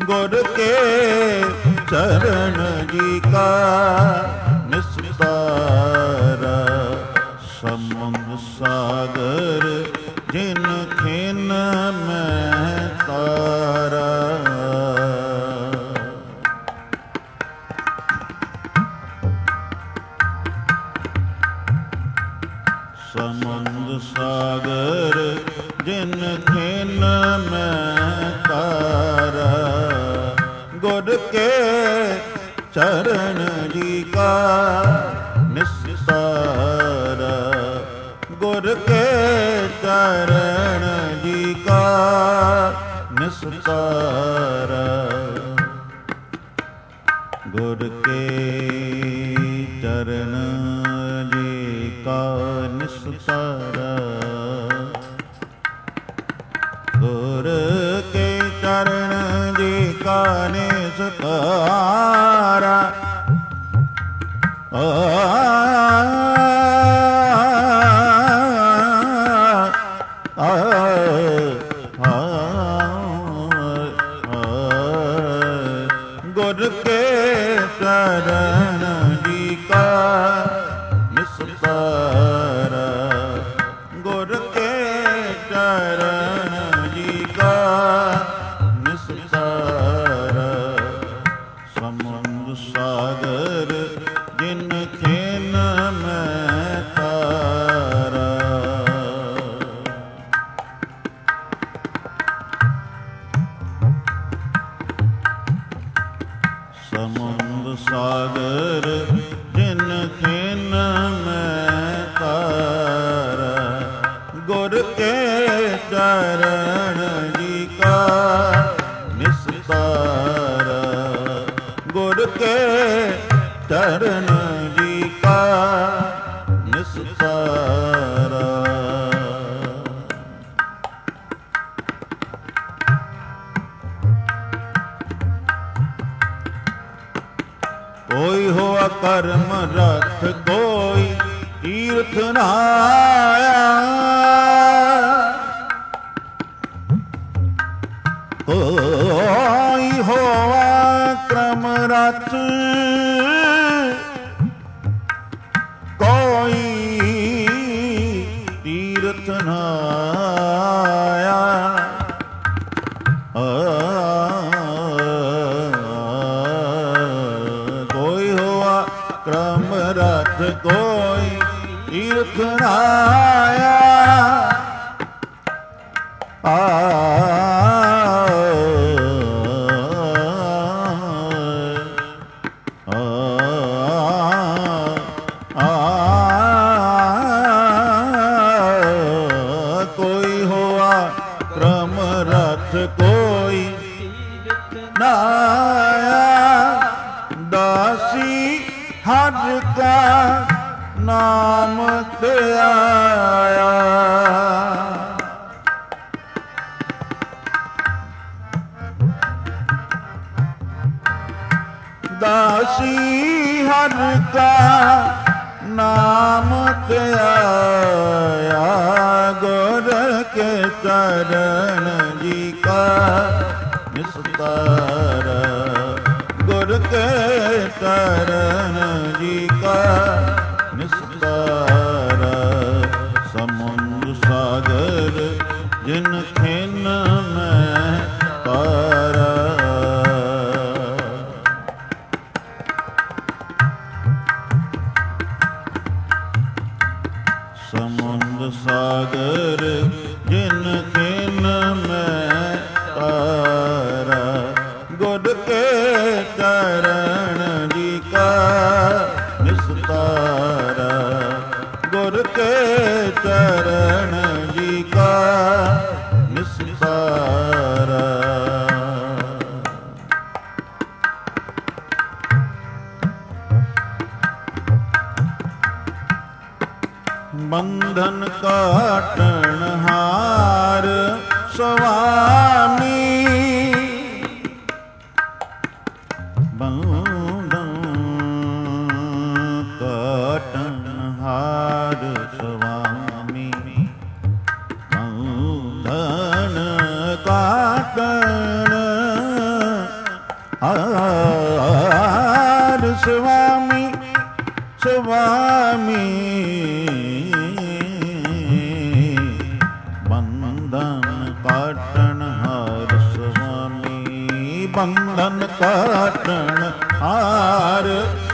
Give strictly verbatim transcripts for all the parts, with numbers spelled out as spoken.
ਗੁਰ ਕੇ ਚਰਨ ਜੀ ਕਾ ਨਿਸਤਾਰਾ। ਸਮੁੰਦ ਸਾਗਰ ਜਿਨ ਖਿਨ ਮੈਂ ਤਾਰਾ। ਸਮੁੰਦ ਸਾਗਰ ਜਿਨ ਖਿਨ ਮੈਂ ਤਾਰਾ। ਗੁਰ ਕੇ ਚਰਨ ਜੀ ਕਾ ਨਿਸਤਾਰਾ। ਗੁਰ ਕੇ ਚਰਨ ਜੀ ਕਾ ਨਿਸਤਾਰਾ। ਗੁਰ ਕੇ ਚਰਨ ਜੀ ਕਾ ਨਿਸਤਾਰਾ। ਗੁਰ ਕੇ ਚਰਨ ਜੀ ਕਾ ਨਿਸਤਾਰਾ। ਗੁਰ ਕੇ ਚਰਨ ਜੀ ਕਾ ਨਿਸਤਾਰਾ। ਗੁਰ ਕੇ ਚਰਨ ਜੀ ਕਾ ਨਿਸਤਾਰਾ। ਸਮੁੰਦ ਸਾਗਰ ਜਿਨ ਖਿਨ ਮੈਂ ਤਾਰਾ। ਸਮੁੰਦ ਸਾਗਰ ਜਿਨ ਖਿਨ ਮੈਂ ਤਾਰਾ। ਗੁਰ ਕੇ ਚਰਨ ਜੀ ਕਾ ਨਿਸਤਾਰਾ। ਗੁਰ ਕੇ ਚਰਨ ਜੀ ਕਾ ਨਿਸਤਾਰਾ। ਕੋਈ ਹੋਆ ਕਰਮ ਰਥ ਕੋਈ ਤੀਰਥ ਨ ਆਇਆ। ਕੋਈ ਹੋਆ ਕਰਮ ਰਥ ਕੋਈ ਤੀਰਥ ਨ ਆਇਆ। ਕਰਮ ਰਥ ਕੋਈ ਤੀਰਥ ਨ ਆਇਆ। ਆ ਕੋਈ ਹੋਆ ਕਰਮ ਰਥ ਕੋਈ ਨ ਆਇਆ। ਦਾਸੀ ਹਰਿ ਕਾ ਨਾਮ ਧਿਆਇਆ। ਦਾਸੀ ਹਰਿ ਕਾ ਨਾਮ ਧਿਆਇਆ। ਗੁਰ ਕੇ ਚਰਨ ਜੀ ਕਾ ਨਿਸਤਾਰਾ। ਗੁਰ ਕੇ ਚਰਨ ਜੀ ਕਾ ਨਿਸਤਾਰਾ। ਸਮੁੰਦ ਸਾਗਰ ਜਿਨ ਖਿਨ ਮੈਂ ਤਾਰਾ। ਸਮੁੰਦ ਸਾਗਰ ਜਿਨ ਖਿਨ ਮੈਂ ਤਾਰਾ। ਗੁਰ ਕੇ ਚਰਨ ਜੀ ਕਾ ਨਿਸਤਾਰਾ। ਗੁਰ ਕੇ ਚਰਨ ਜੀ ਕਾ ਨਿਸਤਾਰਾ। ਬੰਧਨ ਕਾਟਣ ਹਾਰ ਸੁਆਮੀ। ਬੰਧਨ ਕਾਟਣ ਹਾਰ ਸੁਆਮੀ। ਬੰਧਨ ਕਾਟਣ ਬੰਧਨ ਕਾਟਣ ਹਾਰ ਸੁਆਮੀ, ਬੰਧਨ ਕਾਟਣ ਹਾਰ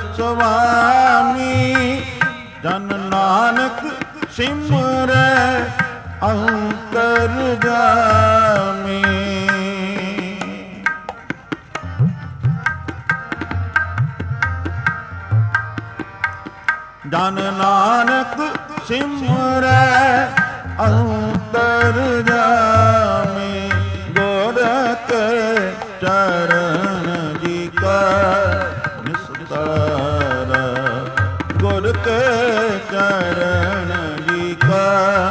ਸੁਆਮੀ। ਜਨ ਨਾਨਕ ਸਿਮਰੈ ਅੰਤਰ ਜਾਮੀ। ਜਨ ਨਾਨਕ ਸਿਮਰੈ ਅੰਤਰ ਜਾਮੀ। ਗੁਰ ਕੇ ਚਰਨ ਜੀ ਕਾ ਨਿਸਤਾਰ, ਗੁਰ ਕੇ ਚਰਨ ਜੀ ਕਾ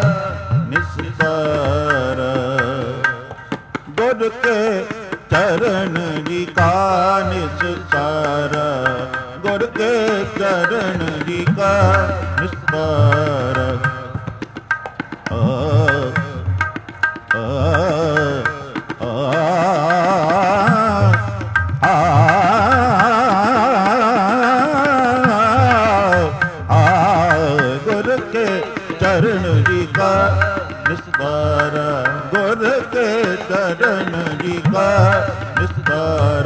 ਨਿਸਤਾਰ। ਗੁਰ ਕੇ ਚਰਨ ਜੀ ਕਾ ਨਿਸਤਾਰ, ਗੁਰ ਕੇ ਚਰਨ ਜੀ ਕਾ ਨਿਸਤਾਰ। ਆ ਆ ਗੁਰ ਕੇ ਚਰਨ ਜੀ ਕਾ ਨਿਸਤਾਰ, ਗੁਰ ਕੇ ਚਰਨ ਜੀ ਕਾ ਨਿਸਤਾਰ।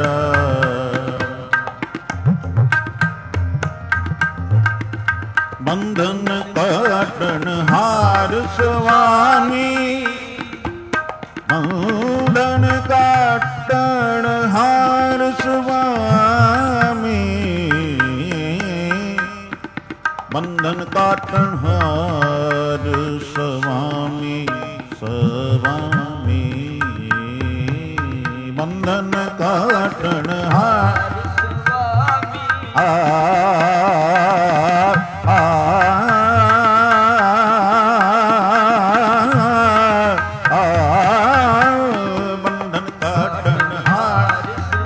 ਬੰਧਨ ਕਾਟਣ ਹਾਰ ਸੁਆਮੀ, ਬੰਧਨ ਕਾਟਣ ਹਾਰ ਸੁਆਮੀ। ਬੰਧਨ ਕਾਟਣ ਹਾਰ ਸੁਆਮੀ, ਸੁਆਮੀ। ਬੰਧਨ ਕਾਟਣ ਹਾਰ ਸੁਆਮੀ, ਬੰਧਨ ਕਾਟਣ ਹਾਰ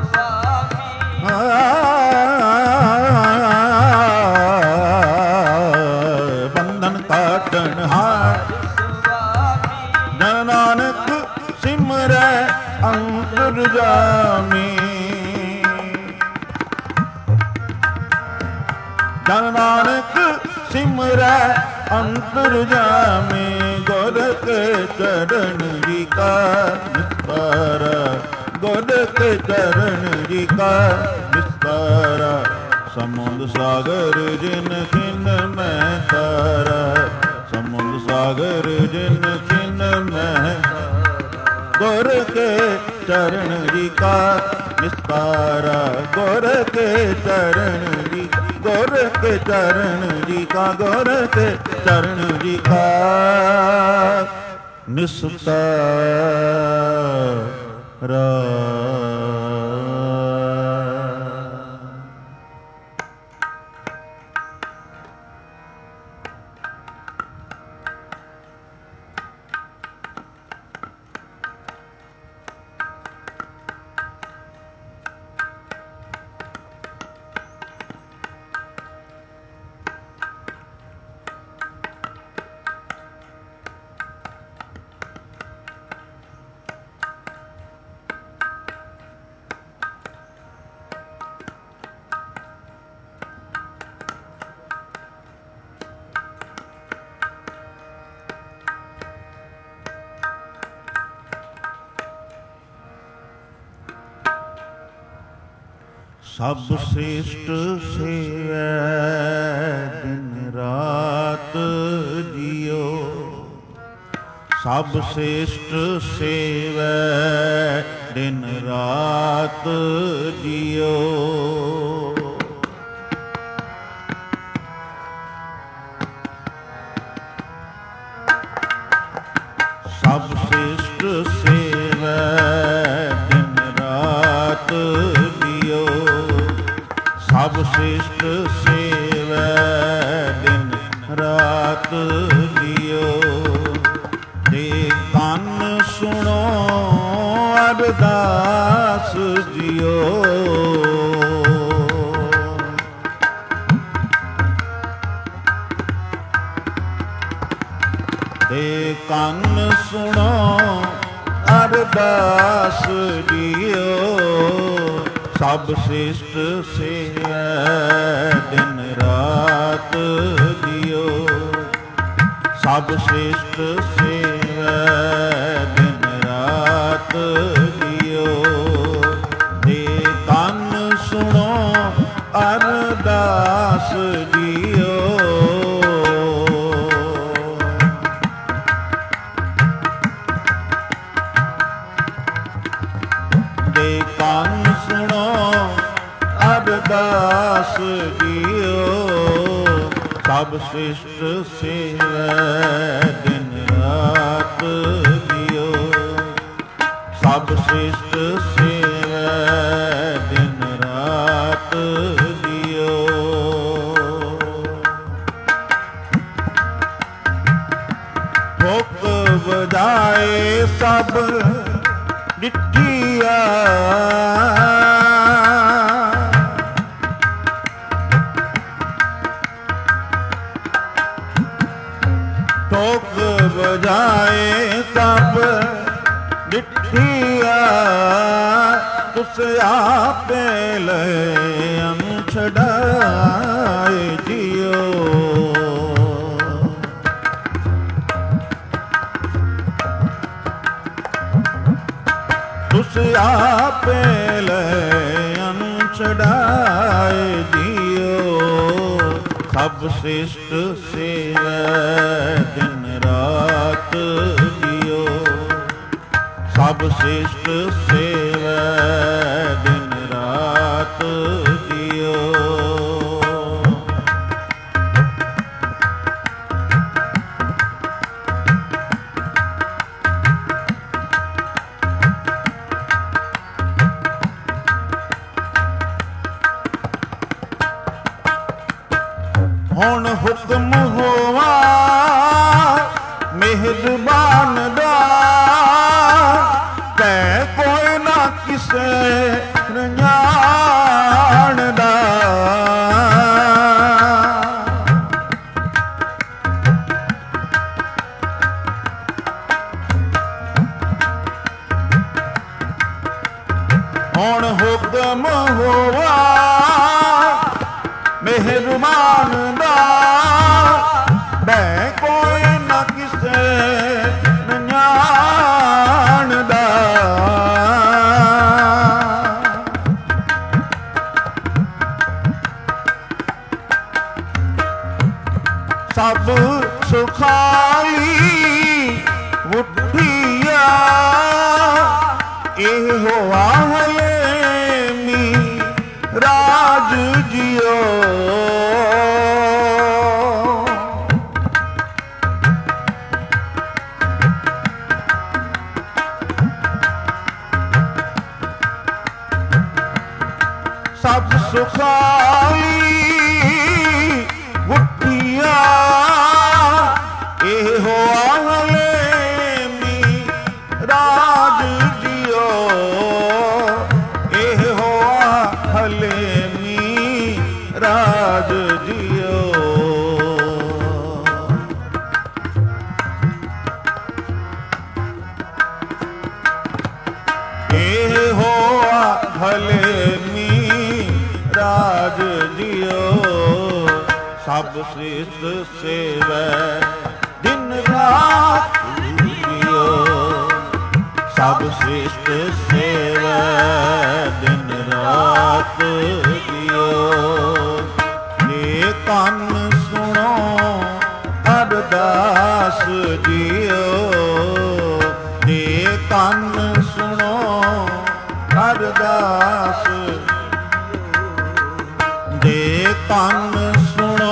ਬੰਧਨ ਕਾਟਣ ਹਾਰ। ਜਨ ਨਾਨਕ ਸਿਮਰੈ ਅੰਤਰ ਜਾਮੀ। ਜਨ ਨਾਨਕ ਸਿਮਰੈ ਅੰਤਰ ਜਾਮੀ। ਗੁਰ ਕੇ ਚਰਨ ਜੀ ਕਾ ਨਿਸਤਾਰ, ਗੁਰ ਕੇ ਚਰਨ ਜੀ ਕਾ ਨਿਸਤਾਰ। ਸਮੁੰਦ ਸਾਗਰ ਜਿਨ ਖਿਨ ਮੈਂ ਤਾਰਾ, ਸਮੁੰਦ ਸਾਗਰ ਜਿਨ ਖਿਨ ਮੈਂ। ਗੁਰ ਕੇ ਚਰਨ ਜੀ ਕਾ ਨਿਸਤਾਰ, ਗੁਰ ਕੇ ਚਰਨ ਜੀ, ਗੁਰ ਕੇ ਚਰਨ ਜੀ ਕਾ, ਗੁਰ ਕੇ ਚਰਨ ਜੀ ਕਾ ਨਿਸਤਾਰ। ਸਭ ਸ੍ਰੇਸ਼ਟ ਸੇਵੈ ਦਿਨ ਰਾਤ ਜੀਓ, ਸਭ ਸ੍ਰੇਸ਼ਟ ਸੇਵੈ ਦਿਨ ਰਾਤ ਜੀਓ। ਸਭ ਸ੍ਰੇਸ਼ਟ ਸੇਵੈ ਦਿਨ ਰਾਤ ਜੀਓ, ਸਭ ਸ੍ਰੇਸ਼ਟ ਸੇਵੈ ਦਿਨ ਰਾਤ ਜੀਓ। ਤੇ ਕੰਨ ਸੁਣੋ ਅਰਦਾਸ ਜੀਓ, ਤੇ ਕੰਨ ਸੁਣੋ ਅਰਦਾਸ ਜੀਓ। ਸਭ ਸ੍ਰੇਸ਼ਟ ਸੇਵੈ ਦਿਨ ਰਾਤ ਜੀਓ, ਸਭ ਸ੍ਰੇਸ਼ਟ ਸੇਵੈ ਦਿਨ ਰਾਤ ਜੀਓ। ਜੇ ਕੰਨ ਸੁਣੋ ਅਰਦਾਸ ਜੀਓ। ਜੇ ਕੰਨ ਸੁਣੋ ਅਰਦਾਸ ਜੀਓ। ਸਭ ਸ੍ਰਿਸ਼ਟ ਸੇਵੈ ਦਿਨ ਰਾਤ ਜੀਓ। ਸਭ ਸ੍ਰਿਸ਼ਟ ਸੇਵੈ ਦਿਨ ਰਾਤ ਜੀਓ। ਠੋਕ ਵਜਾਏ ਸਭ ਡਿਠੀਆ। ਠੋਕ ਵਜਾਏ ਸਭ ਡਿਠੀਆ। ਤੁਸ ਆਪੇ ਲੈ ਛਡਾਏ ਜੀਓ। ਤੁਸ ਆਪੇ ਲੈ ਛਡਾਏ ਜੀਓ। ਸਭ ਸ੍ਰਿਸ਼ਟ ਸੇਵੈ ਦਿਨ ਰਾਤ ਜੀਓ। ਸਭ ਸ੍ਰਿਸ਼ਟ ਸੇਵੈ ਦਿਨ ਰਾਤ ਜੀਓ। ਹੁਣ ਹੁਕਮ ਹੋਵਾ ਮਿਹਰਬਾਨ ਦਾ। ਕੈ ਕੋਈ ਨਾ ਕਿਸੇ ਜਾਣਦਾ। ਹੁਣ ਹੁਕਮ ਹੋਵਾ ਮਿਹਰਬਾਨ ਦਾ। ਮੈਂ ਕੋਈ ਨਾ ਕਿਸੇ ਜਾਣਦਾ। ਸਭ ਸੁਖਾਲੀ ਉੱਠੀਆ। ਇਹੋ ਆਹਲੇ ਮੀ ਰਾਜ ਜੀਓ। ਸਭ ਸੁਖਾਲੀ ਉੱਠੀਆ। ਇਹੋ ਆਹਲੇ ਮੀ ਰਾਜ ਜੀਓ। ਇਹੋ ਆਹਲੇ ਮੀ ਰਾਜ ਜੀਓ। ਇਹੋ ਆਹਲੇ ਮੀ ਰਾਜ ਜੀਓ। ਸਭ ਸ੍ਰਿਸ਼ਟ ਸੇਵੈ ਦਿਨ ਰਾਤ ਜੀਓ। ਸਭ ਸ੍ਰਿਸ਼ਟ ਸੇਵੈ ਦਿਨ ਰਾਤ ਜੀਓ। ਜੇ ਕੰਨ ਸੁਣੋ ਅਰਦਾਸ ਜੀਓ। ਜੇ ਕੰਨ ਸੁਣੋ ਅਰਦਾਸ। ਜੇ ਕੰਨ ਸੁਣੋ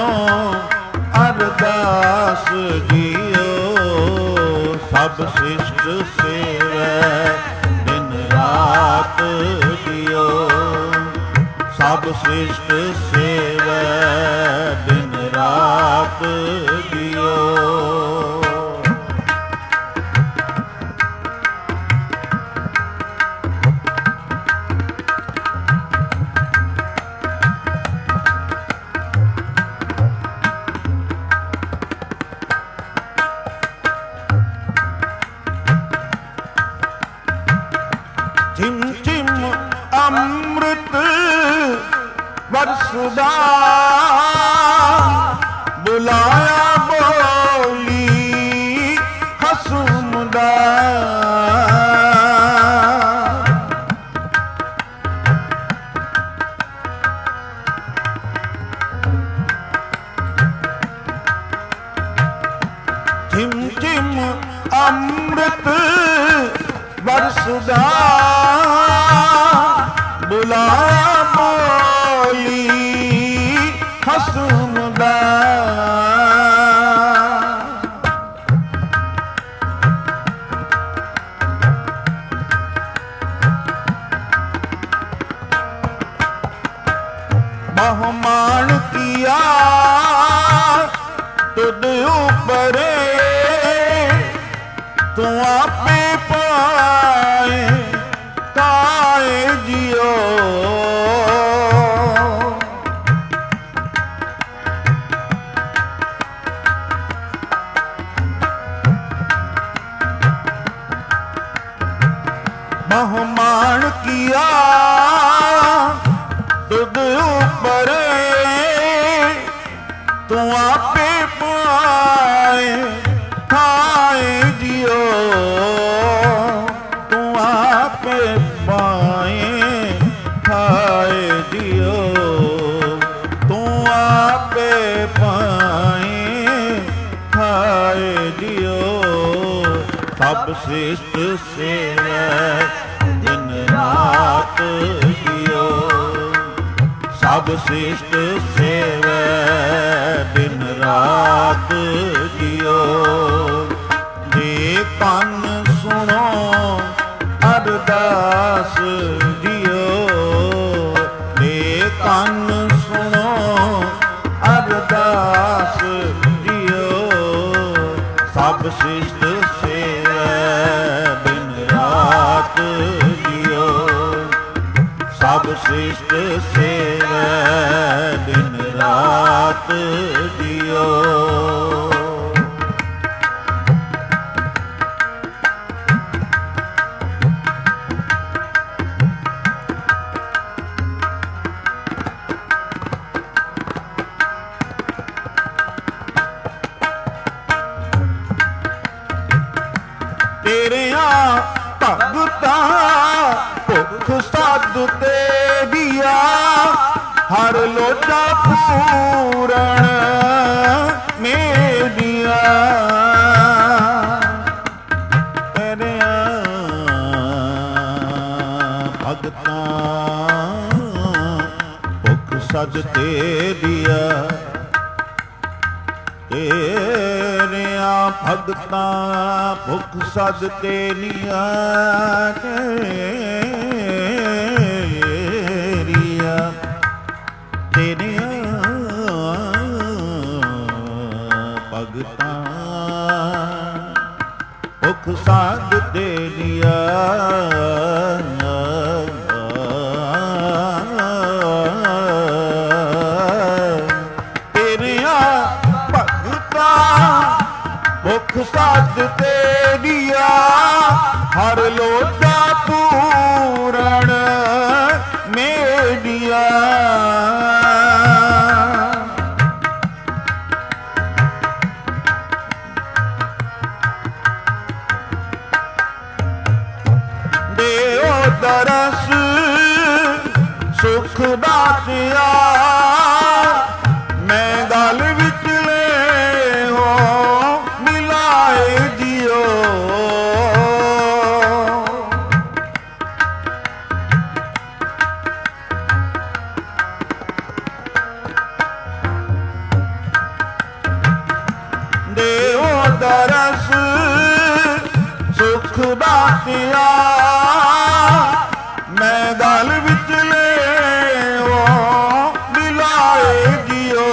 ਅਰਦਾਸ ਜੀਓ। ਸਭ ਸ੍ਰਿਸ਼ਟ ਸੇਵੈ ਦਿਨ ਰਾਤ ਜੀਓ। ਸਭ ਸ੍ਰਿਸ਼ਟ ਸੇਵੈ ਦਿਨ ਰਾਤ ਜੀਓ। ਝਿਮ ਝਿਮ ਅੰਮ੍ਰਿਤ ਵਰਸਦਾ। ਬੁਲਾਇਆ ਬੋਲੀ ਖਸਮ ਹੱਸਦਾ ਬੁਲਾਇਆ ਬੋਲੀ ਖਸਮ ਦਾ। ਬਹੁਮਾਨ ਕੀਆ ਤੁਧ ਉਪਰੇ ਤੂੰ ਆਪੇ ਪਾਏ ਕਾਏ ਜਿਓ। ਬਹੁਮਾਨ ਕੀਆ ਤੁਧ ਉਪਰੇ ਤੂੰ ਆਪੇ ਪਾਏ ਖਾਏ ਜਿਓ। ਤੂੰ ਆਪੇ ਪਾਏ ਖਾਏ ਜਿਓ। ਤੂੰ ਆਪੇ ਪਾਏ ਖਾਏ ਜਿਓ। ਸਭ ਸ੍ਰਿਸ਼ਟ ਸੇਵੈ ਦਿਨ ਰਾਤ ਜਿਓ। ਸਭ ਸ੍ਰਿਸ਼ਟ ਸੇਵੈ ਦਿਨ ਰਾਤ ਜਿਓ। ਜੇ ਕੰਨ ਸੁਣੋ ਅਰਦਾਸ ਜਿਓ। ਜੇ ਕੰਨ ਸੁਣੋ ਅਰਦਾਸ ਜਿਓ। ਸਭ ਸ੍ਰਿਸ਼ਟ ਸੇਵੈ ਦਿਨ ਰਾਤ ਜਿਓ। ਸਭ ਸ੍ਰਿਸ਼ਟ ਸੇਵੈ ਦਿਨ ਰਾਤ ਜਿਓ। ਤੇਰਿਆਂ ਭਗਤਾਂ ਭੁੱਖ ਸੱਦ ਤੇ ਦਿਆ ਹਰ ਲੋਟਾ ਪੂਰਨ ਮੇਰੀਆ। ਤੇਰਿਆਂ ਭਗਤਾਂ ਭੁੱਖ ਸੱਦ ਤੇ ਦਿਆ। ਤੇਰਿਆਂ ਭਗਤਾਂ ਭੁੱਖ ਸੱਦ ਤੇ ਨੀਆ। ਤੇਰੀਆਂ ਤੇਰਿਆਂ ਭਗਤਾਂ ਭੁੱਖ ਸੱਦ ਤੇ ਨੀਆ। ਭੁੱਖ ਸੱਦ ਤੇ ਦਿਆ ਹਰ ਲੋਟਾ ਪੂਰਨ ਮੇਰੀਆ। ਦੇਓ ਦਰਸ ਸੁਖ ਦਾਤਿਆ ਮੈਂ ਗਲ ਵਿੱਚ ਲੈ ਹੋ ਮਿਲਾਏ ਜਿਓ। ਦੇਓ ਦਰਸ ਸੁਖ ਦਾਤਿਆ ਮੈਂ ਗਲ ਵਿੱਚ ਲੈ ਹੋ ਮਿਲਾਏ ਜਿਓ।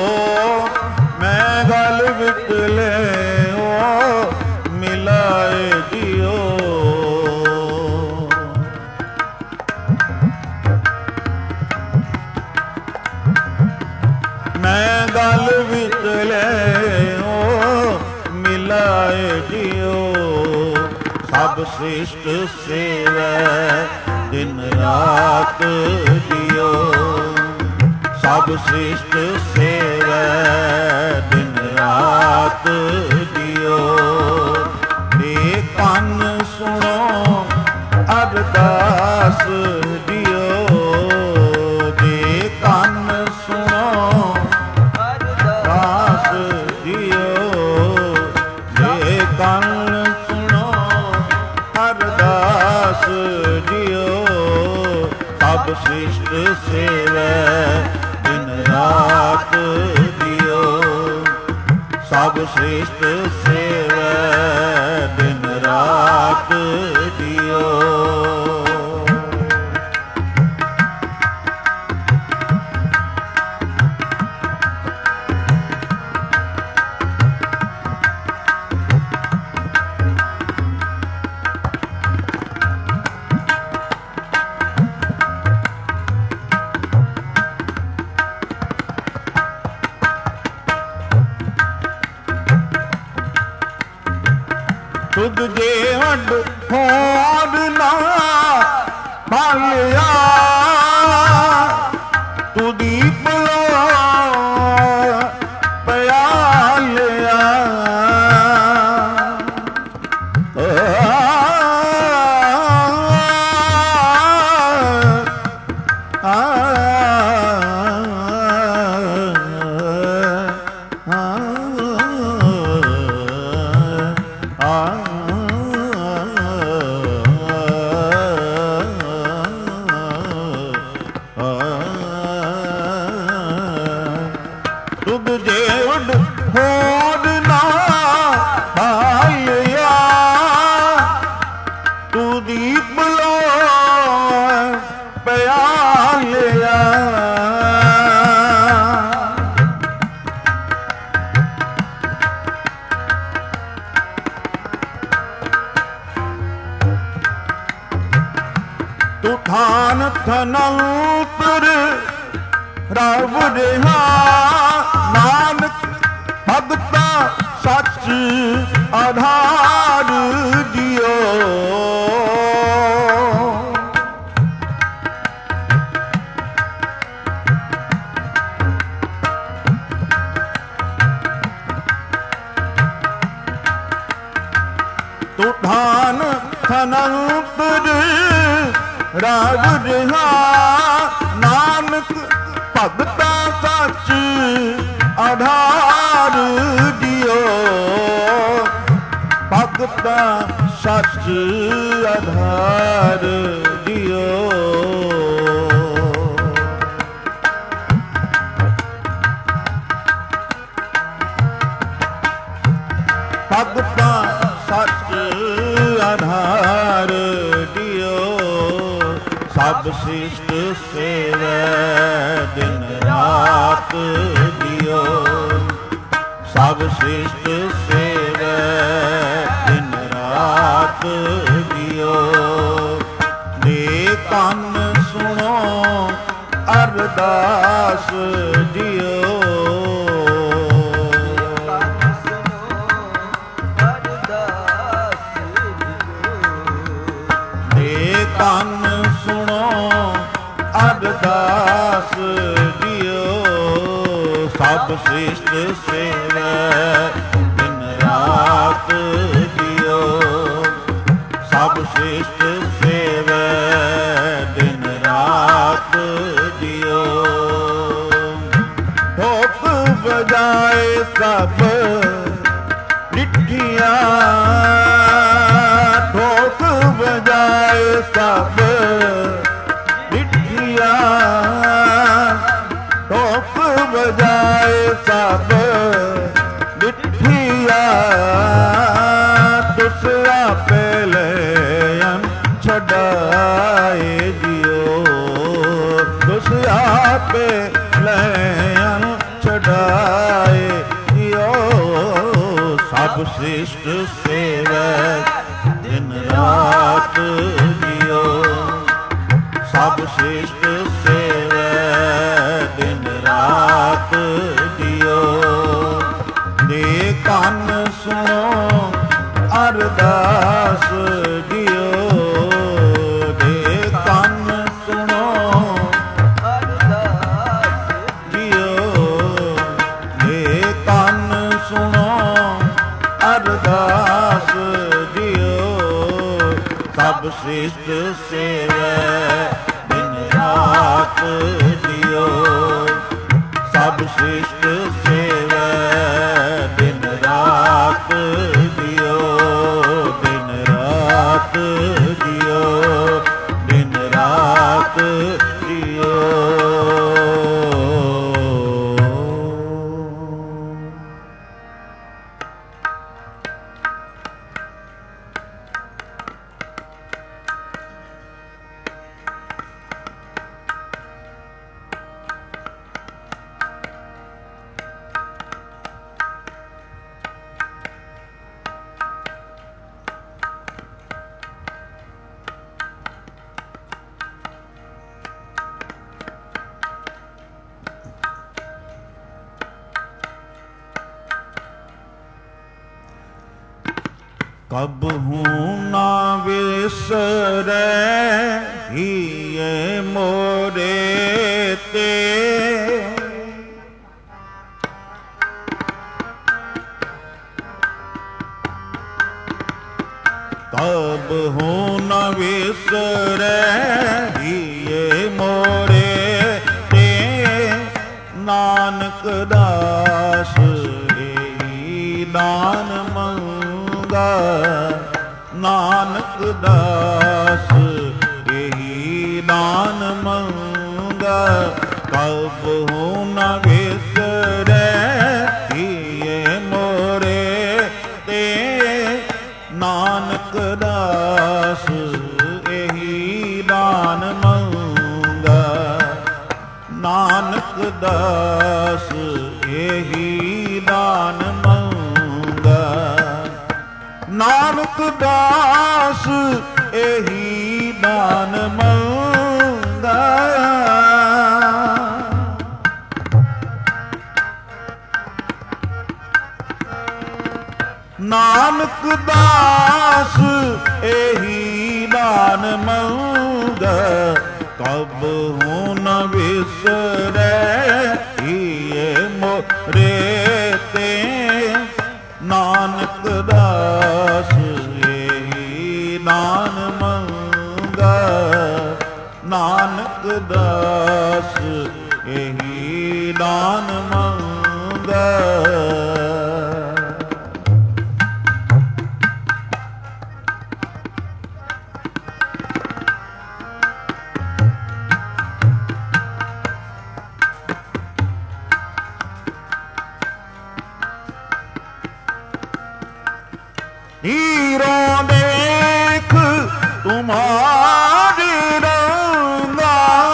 ਮੈਂ ਗਲ ਵਿੱਚ ਲੈ ਹੋ ਮਿਲਾਏ ਜਿਓ। ਮੈਂ ਗਲ ਵਿੱਚ ਲੈ ਹੋ ਮਿਲਾਏ ਜਿਓ। ਸਭ ਸ੍ਰਿਸ਼ਟ ਸੇਵੈ ਦਿਨ ਰਾਤ ਜਿਓ। ਸਭ ਸ੍ਰਿਸ਼ਟ ਸੇਵੈ ਦਿਨ ਰਾਤ ਜਿਓ। ਦੇ ਕੰਨ ਸੁਣੋ ਅਰਦਾਸ ਜਿਓ। ਦੇ ਕੰਨ ਸੁਣੋ ਅਰਦਾਸ ਜਿਓ। ਦੇ ਕੰਨ ਸੁਣੋ ਅਰਦਾਸ ਅਰਦਾਸ ਜਿਉ ਸਭ ਸ੍ਰਿਸ਼ਟ ਸੇਵੈ ਦਿਨ ਰਾਤ ਜਿਉ ਸਭ ਸ੍ਰਿਸ਼ਟ ਸੇਵੈ ਦਿਨ ਰਾਤ ਜਿਉ ਤੁਧ ਜੇ ਵਡ ਹੋੜ ਨਾ ਪਾਲਿਆ ਤੁਧੀ ਪਲੋ ਪਿਆਲਿਆ ਤੁਧ ਜੇ ਉਡ ਹੋੜ ਨਾ ਭਾਲਿਆ ਤੁਧੀ ਪਲੋ ਪਿਆਲਿਆ ਤੂੰ ਥਾਨ ਥਨੰਤਰ ਰਬ ਰਿਹਾ ਨਾਨਕ ਭਗਤਾ ਸੱਚ ਆਧਾਰ ਜਿਉ ਤੂੰ ਧਾਨ ਥਨੰਤਰ ਰਬ ਰਿਹਾ ਨਾਨਕ ਭਗਤਾ ਸੱਚ ਆਧਾਰ ਜਿਉ ਭਗਤਾ ਸੱਚ ਆਧਾਰ ਜਿਉ ਭਗਤਾ ਸੱਚ ਆਧਾਰ ਜਿਉ ਸਭ ਸ੍ਰਿਸ਼ਟ ਸੇਵੈ ਦਿਨ ਰਾਤ ਜਿਉ ਸਭ ਸ੍ਰਿਸ਼ਟ ਸੇਵੈ ਦਿਨ ਰਾਤ ਜਿਉ ਦੇ ਕੰਨ ਸੁਣੋ ਅਰਦਾਸ ਜਿਉ ਕੰਨ ਸੁਣੋ ਅਰਦਾਸ ਜਿਉ ਸਭ ਸ੍ਰਿਸ਼ਟ ਸੇਵੈ ਦਿਨ ਰਾਤ ਜਿਉ ਸਭ ਸ੍ਰਿਸ਼ਟ ਸੇਵੈ ਦਿਨ ਰਾਤ ਜਿਉ ਠੋਕ ਵਜਾਏ ਸਭ ਡਿਠੀਆਂ ਠੋਕ ਵਜਾਏ ਸਭ ਡਿਠੀਆਂ ਠੋਕ ਵਜਾਏ ਸਭ ਡਿਠੀਆਂ ਤੁਸ ਆਪੇ ਲੈਨ ਛਡਾਏ ਜਿਉ ਤੁਸ ਆਪੇ ਲੈਨ ਛਡਾਏ ਜਿਉ ਸਭ ਸ੍ਰਿਸ਼ਟ ਸੇਵੈ ਦਿਨ ਰਾਤ ਜਿਉ ਸਭ ਸ੍ਰਿਸ਼ਟ ਸੇਵੈ ਦਿਨ ਰਾਤ ਜਿਉ ਦੇ ਕੰਨ ਸੁਣੋ ਅਰਦਾਸ ਜਿਉ ਦੇ ਕੰਨ ਸੁਣੋ ਅਰਦਾਸ ਜਿਉ ਦੇ ਕੰਨ ਸੁਣੋ ਅਰਦਾਸ ਸਭ ਸ੍ਰਿਸ਼ਟ ਸੇਵੈ ਦਿਨ ਰਾਤ ਜਿਉ ਸਭ ਸ੍ਰਿਸ਼ਟ ਸੇਵੈ ਦਿਨ ਰਾਤ ਜਿਉ ਦਿਨ ਰਾਤ ਜਿਉ ਕਬਹੂ ਨਾ ਵਿਸਰੈ ਹੀਏ ਮੋਰੇ ਤੇ। ਕਬਹੂ ਨਾ ਵਿਸਰੈ ਹੀਏ ਮੋਰੇ ਤੇ। ਨਾਨਕ ਦਾਸ ਏਹੀ ਦਾਨ ਮੰਗਾ। ਨਾਨਕ ਦਾਸ ਏਹੀ ਦਾਨ ਮੰਗਾ। ਕਬਹੂ ਨਾ ਵਿਸਰੈ ਹੀਏ ਮੋਰੇ ਤੇ। ਨਾਨਕ ਦਾਸ ਏਹੀ ਦਾਨ ਮੰਗਾ। ਨਾਨਕ ਦਾਸ ਏਹੀ ਦਾਨ ਮੰਗਾ। ਨਾਨਕ ਦਾਸ ਏਹੀ ਦਾਨ ਮੰਗਾ। ਨਾਨਕ ਦਾਸ ਏਹੀ ਦਾਨ ਮੰਗਾ। ਕਬਹੂ ਨ ਵਿਸਰੈ ਹੀਏ ਮੋਰੇ ਤੇ। ਨਾਨਕ ਦਾਸ ਏਹੀ ਦਾਨ ਮੰਗਾ। ਨਾਨਕ ਦਾਸ ਏਹੀ ਦਾਨ ਮੰਗਾ। ਹੀਰੋ ਦੇਖ ਤੁਮਾਰੇ ਰੰਗਾ।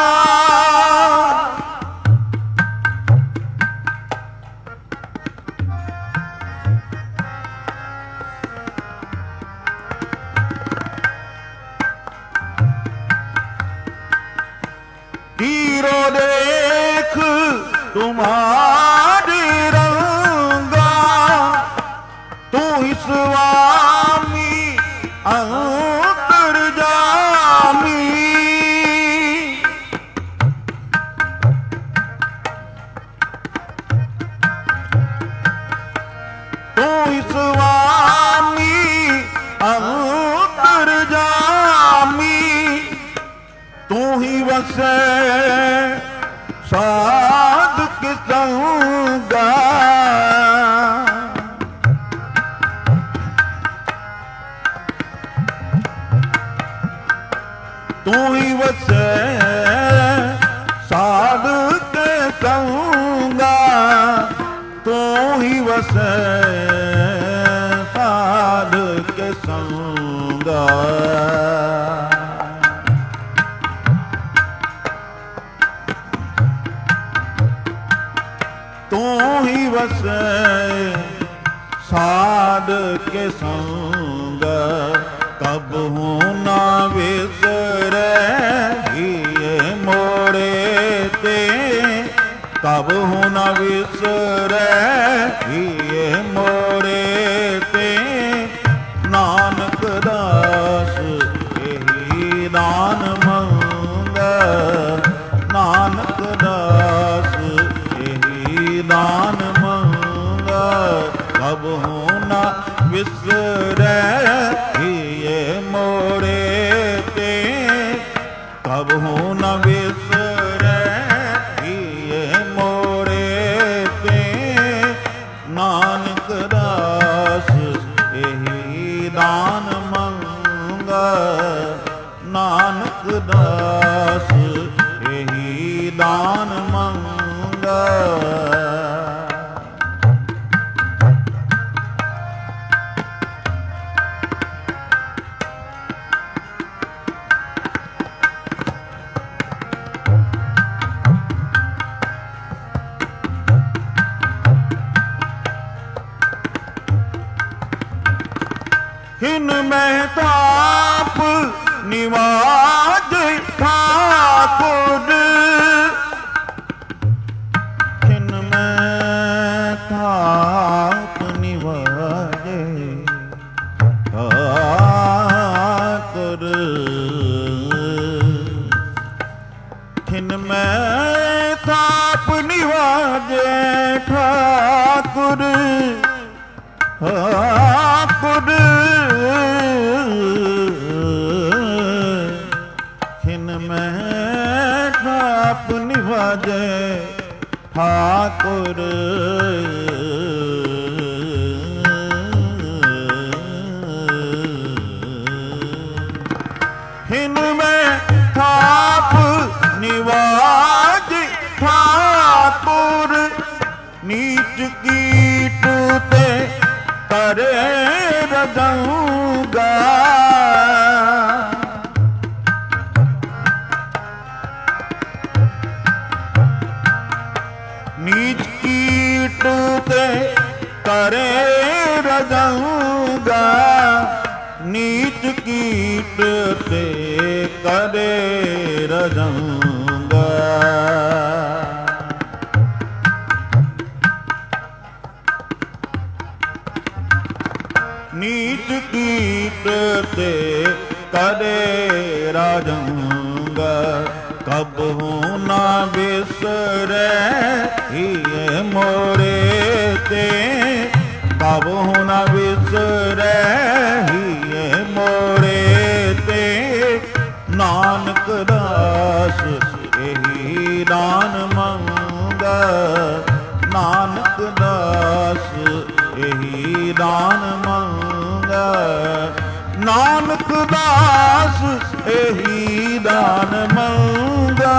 ਹੀਰੋ ਦੇਖ ਤੁਮਾਰੇ ਰੰਗਾ। ਤੂੰ ਹੀ ਸੁਆਮੀ ਅੰਤਰ ਜਾਮੀ। ਤੂੰ ਹੀ ਸੁਆਮੀ ਅੰਤਰ ਜਾਮੀ। ਤੂੰ ਹੀ ਵਸੈ ਸਾਧਕ ਸੰਗਾ। ਤੂੰ ਹੀ ਵਸੈ ਸਾਧਕ ਸੰਗਾ। ਤੂੰ ਹੀ ਵਸੈ ਸਾਧਕ ਸੰਗਾ। ਤੂੰ ਹੀ ਵਸੈ ਸਾਧਕ ਸੰਗਾ। ਕਬਹੂ ਨਾ ਵਿਸਰੈ ਹੀਏ ਮੋਰੇ ਤੇ। ਕਬਹੂ ਨਾ ਵਿਸਰੈ ਹੀਏ ਮੋਰੇ ਤੇ। ਨਾਨਕ ਦਾਸ ਏਹੀ ਦਾਨ ਮੰਗਾ। ਨਾਨਕ ਦਾਸ ਏਹੀ ਦਾਨ ਮੰਗਾ। ਕਬਹੂ ਨਾ ਵਿਸਰੈ ਹੀਏ ਮੋਰੇ ਤੇ। ਕਬਹੂ ਨ ਵਿਸਰੈ ਹੀਏ ਮੋਰੇ ਤੇ। ਨਾਨਕ ਦਾਸ ਏਹੀ ਦਾਨ ਮੰਗਾ। ਨਾਨਕ ਦਾਸ ਏਹੀ ਦਾਨ ਮੰਗਾ। हिन महताप निवाज ठाकुर। हिन महताप निवाज ठाकुर। ਲਾਗੇ ਠਾਕੁਰ हिन में थाप निवाज ठाकुर नीच कीट ते करे रजूंगा नीच कीट ते करे रजूंगा नीच कीट ते करे रजूंगा नीच कीट ते करे रजूंगा कब हूँ ना बिसरे ही मोरे ते कब हूँ ना बिसरे ही मोरे ते नानक दास यही दान मंगा नानक दास यही दान मंगा नानक दास यही दान मंगा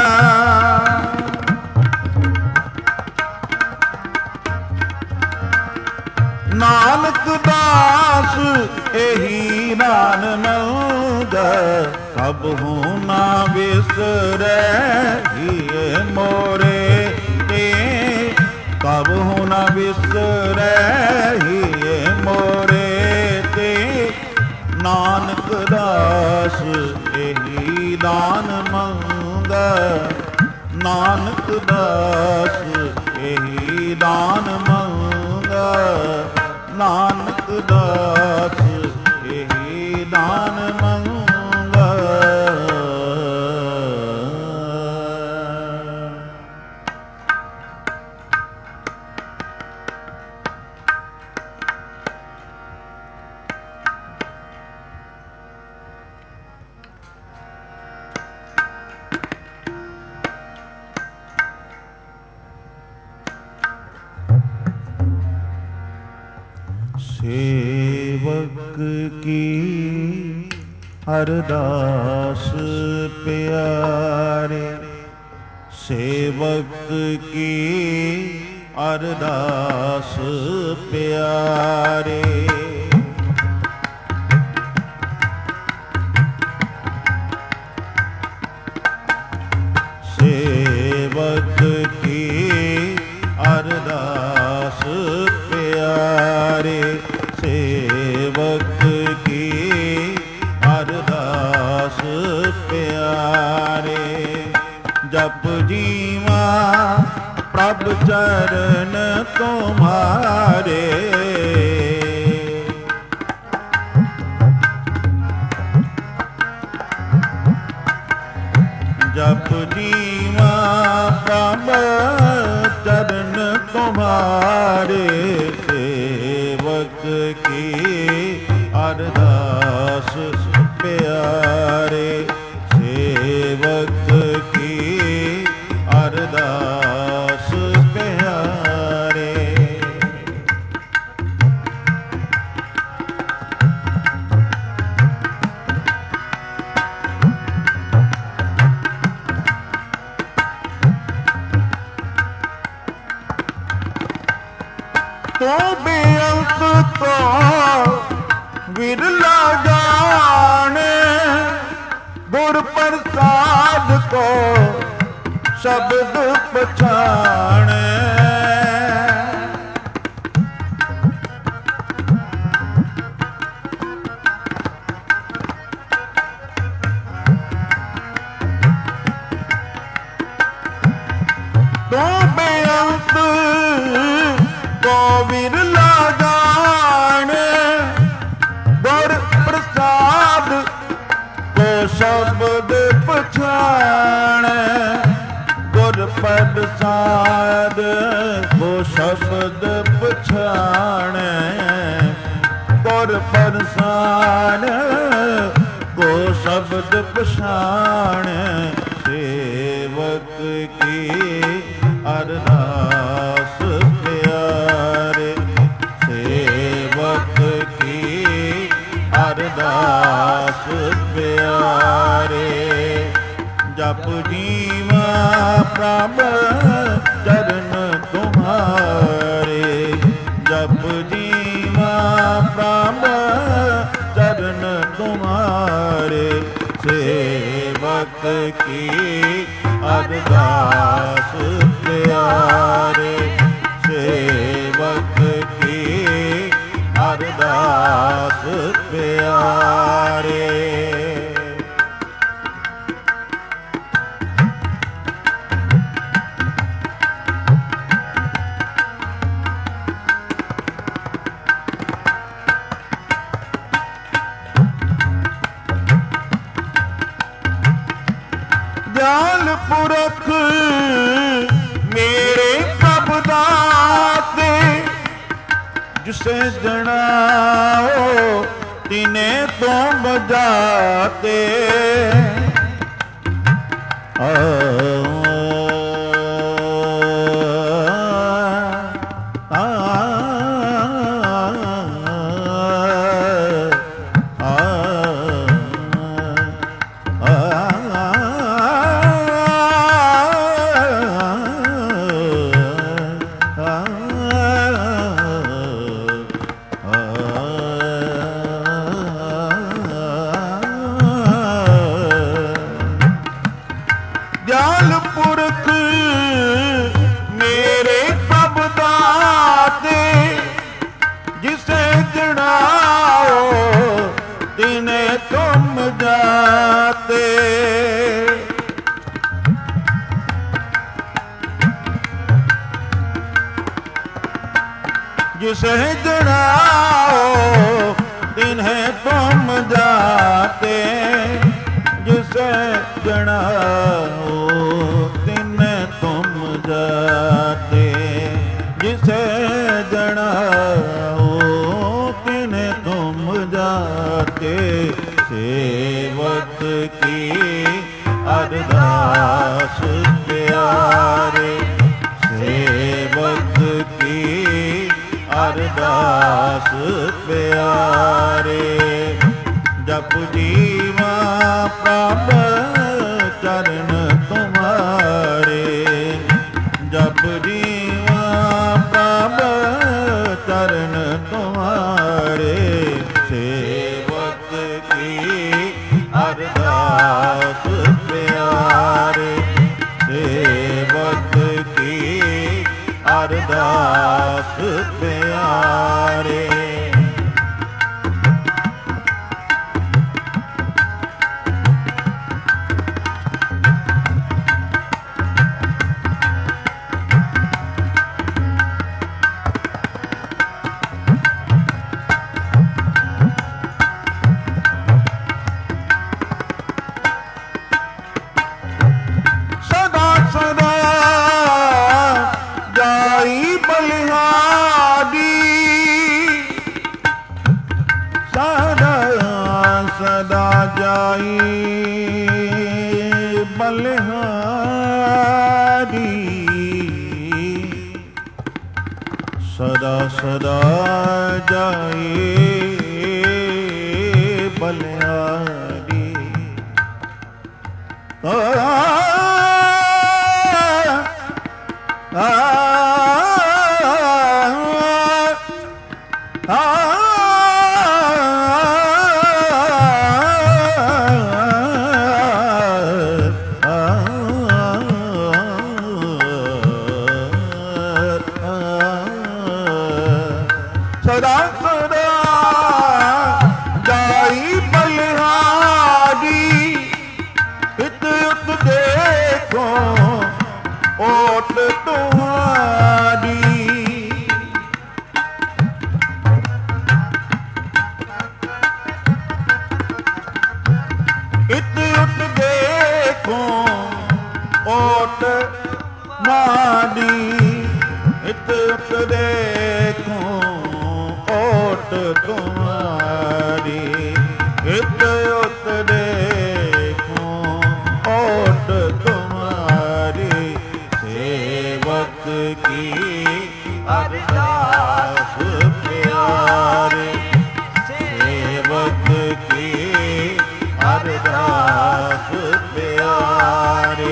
नानक दास यही दान मंगा कब हूँ ना बिसरे ही मोरे ते कब हूँ ना बिसरे ही मोरे ते नानक दास यही दान मंगा नानक दास यही दान मंगा नानक दास यही दान मंगा सेवक की अरदास प्यारे सेवक की अरदास प्यारे सेवक की अरदास प्यारे सेवक की अरदास प्यारे जप जीवा प्रभ चरण तुम्हारे जप जीवा प्रभ चरण तुम्हारे सेवक की अरदास प्यारे सेवक की अरदास प्यारे तो बेअंत को विरला जाने गुर प्रसाद को शब्द पछाने तो बेअंत को विरला जाने गुर प्रसाद को शब्द पछाने गुर प्रसाद को शब्द पछाने गुर प्रसाद को शब्द पछाने सेवक की अरदास प्यारे, सेवक की अरदास प्यारे। जप जीवा प्रभ चरण तुम्हारे, जप जीवा प्रभ चरण तुम्हारे। सेवक की अरदास प्यारे, सेवक की अरदास प्यारे। दयाल पुरख मेरे प्रभ दाते, जिसे जनाओ तिने तो बजाते। आ दयाल पुरख मेरे प्रभ दाते, जिसे जनाओ तिने तुम जाते। जिसे जनाओ तिन्हें तुम जाते, जिसे जनाओ तिन्हें तुम जाते। जिसे जनाओ तिन्हें तुम जाते। सेवक की अरदास प्यारे, सेवक की अरदास प्यारे। जप जीवा प्रभ चरण तुम्हारे, जप जीवा प्रभ चरण तुम्हारे। सेवक की अरदास प्यारे, सेवक की अरदास प्यारे। सदा जाई बलिहारी, सदा सदा जाई बलिहारी। आ, आ, आ, आ, सदा सदा जाई बलिहारी। इत उत देखो ओट तुम्हारी। इत उत देखो ओट मारी। इत उत देखो ओट तुम्हारी। इत उत देखो ओट ਅਰਦਾਸ ਪਿਆਰੇ।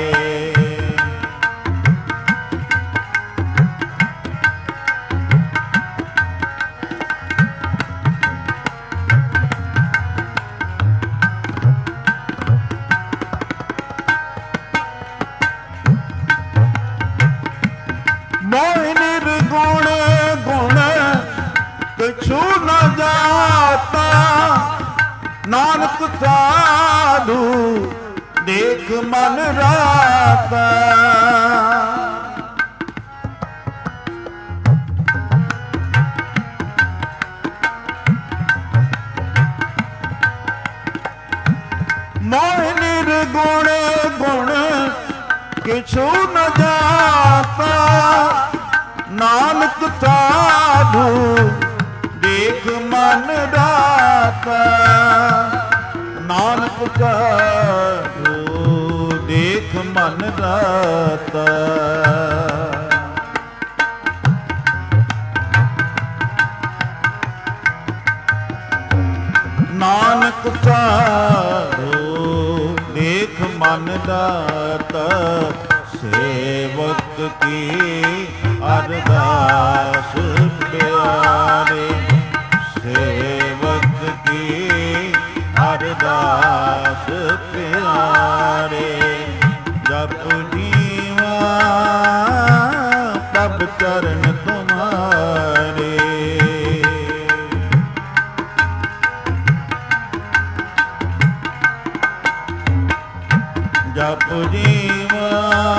ਮੋਹਿ ਨਿਰਗੁਣ ਗੁਣ ਕਿਛੂ ਨ ਜਾਤਾ, ਨਾਨਕ ਸਾਧੂ ਦੇਖ ਮਨ ਰਾਤਾ। ਮੋਹਿ ਨਿਰਗੁਣ ਗੁਣ ਕਿਛੂ ਨ ਜਾਤਾ, ਨਾਨਕ ਸਾਧੂ ਦੇਖ ਮਨ ਰਾਤਾ। ਨਾਨਕ ਸਾਧੂ ਦੇਖ ਮਨ ਰਾਤਾ। ਨਾਨਕ ਸਾਧੂ ਦੇਖ ਮਨ ਰਾਤਾ। ਸੇਵਕ ਕੀ ਅਰਦਾਸ ਪਿਆਰੇ, ਸੇਵਕ ਕੀ ਅਰਦਾਸ ਪਿਆਰੇ। ਜਪ ਜੀਵਾ ਪ੍ਰਭ ਚਰਨ ਤੁਮਾਰੇ, ਜਪ ਜੀਵਾ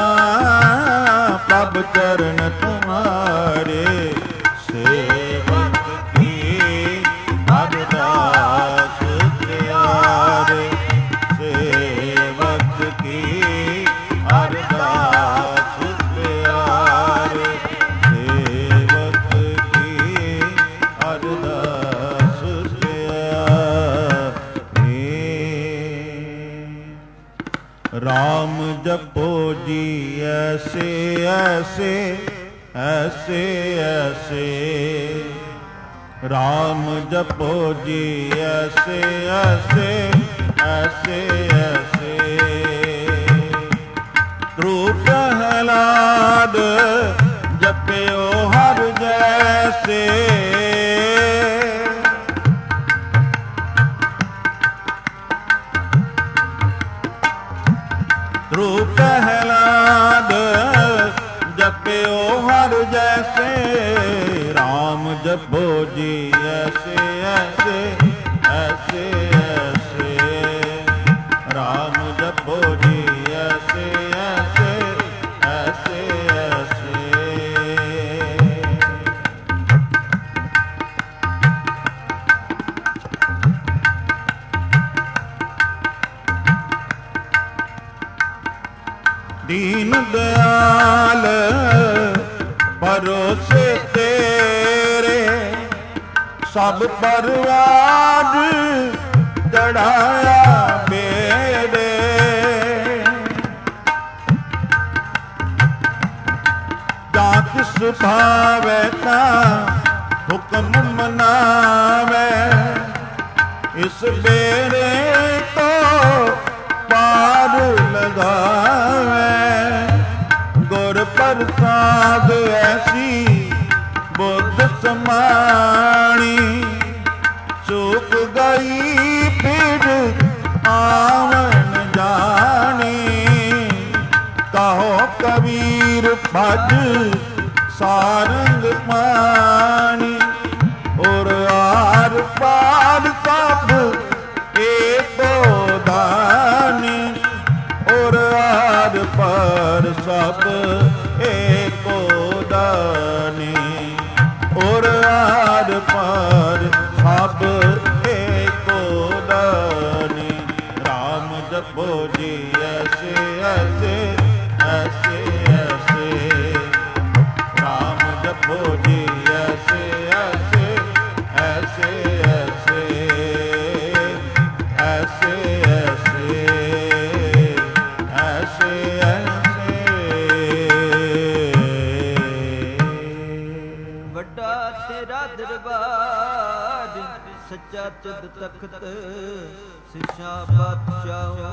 ਪ੍ਰਭ ਚਰਨ ਤੁਮਾਰੇ। ਸੇਵਕ ਕੀ ਅਰਦਾਸ ਪਿਆਰੇ, ਸੇਵਕ ਕੀ ਅਰਦਾਸ ਪਿਆਰੇ, ਸੇਵਕ ਕੀ ਅਰਦਾਸ ਪਿਆਰੇ। ਰਾਮ ਜਪੋ ਜੀ ਐਸੇ ਐਸੇ ਐਸੇ ਐਸੇ, ਰਾਮ ਜਪੋ ਜੀ ਐਸੇ ਐਸੇ ਐਸੇ ਐਸੇ। ਧਰੁਵ ਪ੍ਰਹਲਾਦ ਜਪਿਓ ਹਰ ਜੈਸੇ, ਧਰੁਵ ਪ੍ਰਹਲਾਦ ਜਪਿਓ ਹਰ ਜੈਸੇ। ਰਾਮ ਜਪੋ ਜੀ ਐਸੇ ਐਸੇ ਐਸੇ ਐਸੇ, ਰਾਮ ਜਪੋ ਜੀ ਐਸੇ ਐਸੇ ਐਸੇ ਐਸੇ। ਦੀਨ ਦਿਆਲ ਭਰੋਸੇ ਤੇਰੇ, ਸਭ ਪਰਵਾਜ ਚੜਾਇਆ ਬੇੜੇ। ਜਾਂ ਕਿਸ ਭਾਵੇ ਤਾਂ ਹੁਕਮ ਮਨਾਵੇ, ਇਸ ਬੇੜੇ ਤੋਂ ਪਾਰ ਲਗਾਵੇ। ਗੁਰ ਪ੍ਰਸਾਦ ਐਸੀ ਬੁੱਧ ਸਮਾਣੀ, ਚੁੱਕ ਗਈ ਫਿਰ ਆਵਣ ਜਾਣੀ। ਕਹੋ ਕਬੀਰ ਭਜ ਸਾਰੰਗ ਪਾਣੀ, ਔਰ ਆਰ ਪਾਰ ਸਭ ਏਕੋ ਦਾਨੀ। ਔਰ ਆਰ ਪਾਰ ਸਭ ਏਕੋ ਦਾਨੀ, ਔਰ ਆਰ ਪਾਰ ਸਭ ਏਕੋ ਦਾਨੀ। ਰਾਮ ਜਪੋ ਜੀ ਐਸੇ ਐਸੇ ਐਸੇ ਐਸੇ, ਰਾਮ ਜਪੋ ਜੀ ਐਸੇ ਐਸੇ ਐਸੇ ਐਸੇ ਐਸੇ ਐਸੇ ਐਸੇ ਐਸੇ। ਵੱਡਾ ਤੇਰਾ ਦਰਬਾਰ ਸੱਚਾ ਤੁਧ ਤਖਤ, ਸਿਸ਼ਾ ਬਾਦਸ਼ਾਹੋ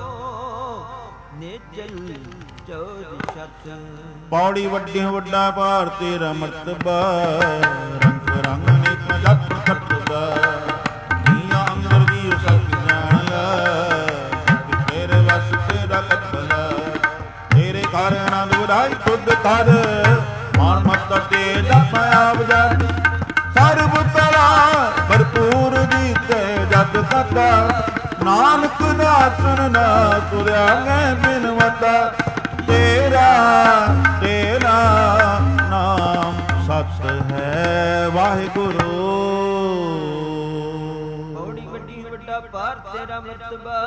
ਨਿਜਲ ਚੌਦ ਸ਼ਤ। ਪੌੜੀ ਵੱਡਿਓ ਵੱਡਾ ਭਾਰ ਤੇਰਾ ਮਰਤਬਾ, ਰੰਗ ਰੰਗ ਨਿਤ ਜਪ ਖਤਬਾ। ਨੀਆਂ ਅੰਦਰ ਦੀ ਸਭ ਜਾਣ ਲੈ, ਤੇਰੇ ਵਸ ਤੇਰਾ ਕਤਲਾ। ਤੇਰੇ ਘਰ ਆਨੰਦ ਵਧਾਈ ਖੁਦ ਕਰ, ਮਾਨ ਮਤ ਤੇ ਜਪ ਆਪ ਜਪ। ਸਰਬ ਕਲਾ ਭਰਪੂਰ ਜੀਤੇ ਜਤ ਕਤਾ, ਨਾਨਕ ਦਾਸਨ ਨਾ ਤੁਰਿਆ ਬਿਨਵਤਾ। ਤੇਰਾ ਤੇਰਾ ਨਾਮ ਸਤ ਹੈ ਵਾਹਿਗੁਰੂ। ਪੌੜੀ ਵੱਡੀ ਵੱਡਾ ਭਾਰ ਤੇਰਾ ਮਰਤਬਾ,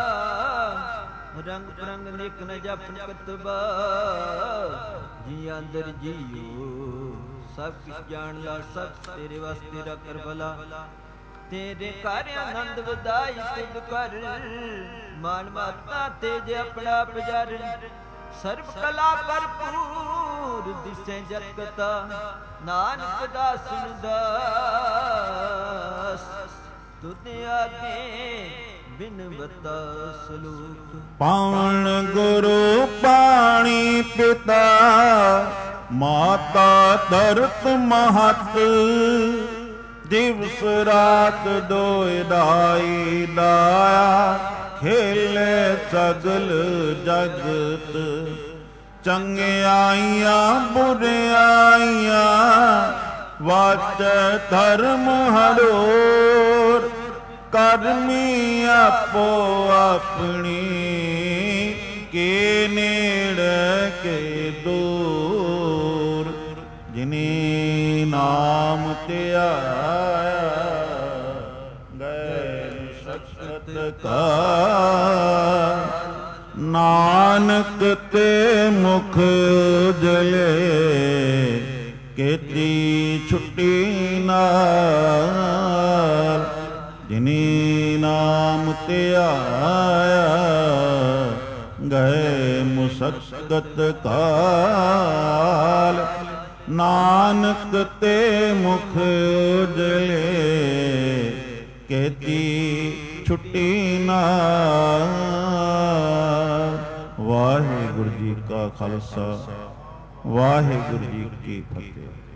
ਰੰਗ ਬਰੰਗ ਨੇਕ ਨ ਜਪਨ ਕਤਬਾ। ਜੀ ਅੰਦਰ ਜੀਓ ਸਭ ਕਿਛ ਜਾਣ ਲਾ, ਸਭ ਤੇਰੇ ਵਾਸਤੇ ਰਾ ਕਰ ਭਲਾ। ਤੇਰੇ ਘਰ ਆਨੰਦ ਵਧਾਈ ਤੁਧ ਕਰ, ਮਾਨ ਮਾਤਾ ਤੇਜ ਆਪਣਾ ਪਜਰ। ਸਰਬ ਕਲਾ ਭਰਪੂਰ ਦਿਸੈ ਜਗਤਾ, ਨਾਨਕ ਦਾਸਨ ਦਾਸ। ਤੁਧ ਆਗੇ ਬਿਨਵਤਾ ਸਲੂਕ। ਪਾਵਨ ਗੁਰੂ ਪਾਣੀ ਪਿਤਾ, ਮਾਤਾ ਧਰਤ ਮਹਤ। ਦਿਵਸ ਰਾਤ ਦੋਇ ਦਾਈ ਦਾਇਆ, ਖੇਲੇ ਸਗਲ ਜਗਤ। ਚੰਗਿਆਈਆਂ ਬੁਰਿਆਈਆਂ, ਵਾਚ ਧਰਮ ਹਰੋਰ। ਕਰਮੀ ਆਪੋ ਆਪਣੀ, ਕੇ ਨੇੜੇ ਕੇ ਦੂਰ। ਜਿਨੇ ਨਾਮ ਧਿਆਇਆ, ਗਏ ਸਤਿ ਕਾ। ਨਾਨਕ ਤੇ ਮੁਖ ਉਜਲੇ, ਕੀਤੀ ਛੁੱਟੀ ਨਾਲ। ਜਿਨੇ ਨਾਮ ਧਿਆਇਆ, ਗਏ ਮੁਸਕਤ ਕਾਲ। ਨਾਨਕ ਤੇ ਮੁਖ ਉਜਲੇ, ਕੀਤੀ ਛੁੱਟੀ ਨਾਲ। ਵਾਹਿਗੁਰੂ ਜੀ ਕਾ ਖਾਲਸਾ, ਵਾਹਿਗੁਰੂ ਜੀ ਕੀ ਫਤਿਹ।